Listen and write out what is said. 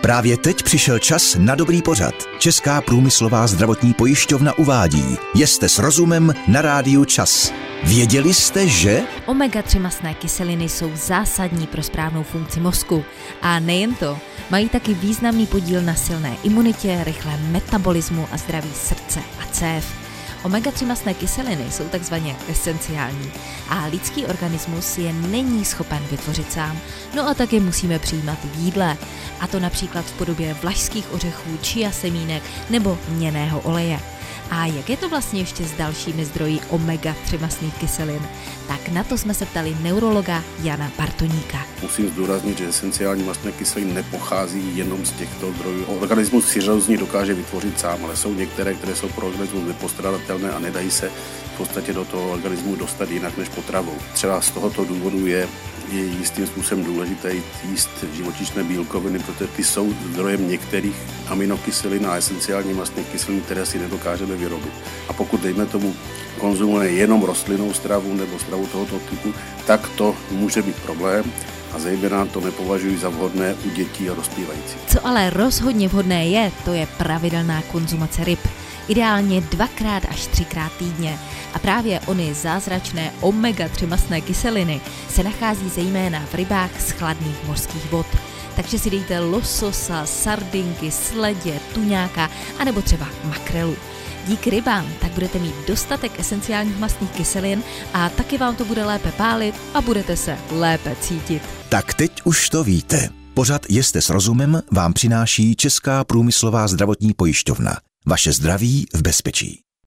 Právě teď přišel čas na dobrý pořad. Česká průmyslová zdravotní pojišťovna uvádí: jeste s rozumem na rádiu Čas. Věděli jste, že Omega-3 mastné kyseliny jsou zásadní pro správnou funkci mozku. A nejen to, mají taky významný podíl na silné imunitě, rychlém metabolismu a zdraví srdce a cév. Omega-3 mastné kyseliny jsou takzvaně esenciální a lidský organismus je není schopen vytvořit sám, no a tak je musíme přijímat v jídle, a to například v podobě vlašských ořechů, chia semínek nebo lněného oleje. A jak je to vlastně ještě s dalšími zdroji omega-3 mastných kyselin? Tak na to jsme se ptali neurologa Jana Bartoníka. Musím zdůraznit, že esenciální mastné kyseliny nepochází jenom z těchto zdrojů. Organismus si z ní dokáže vytvořit sám, ale jsou některé, které jsou pro organismus nepostradatelné a nedají se v podstatě do toho organismu dostat jinak než potravou. Třeba z tohoto důvodu je jistým způsobem důležité jíst živočišné bílkoviny, protože ty jsou zdrojem některých aminokyselin a esenciální mastných kyselin, které si nedokážeme vyrobit. A pokud, dejme tomu, konzumujeme jenom rostlinnou stravu nebo stravu tohoto typu, tak to může být problém a zejména to nepovažuji za vhodné u dětí a dospívajících. Co ale rozhodně vhodné je, to je pravidelná konzumace ryb. Ideálně 2x až 3x týdně. A právě ony zázračné omega-3 mastné kyseliny se nachází zejména v rybách z chladných mořských vod. Takže si dejte lososa, sardinky, sledě, tuňáka anebo třeba makrelu. Díky rybám tak budete mít dostatek esenciálních mastných kyselin a taky vám to bude lépe pálit a budete se lépe cítit. Tak teď už to víte. Pořad Jeste s rozumem vám přináší Česká průmyslová zdravotní pojišťovna. Vaše zdraví v bezpečí.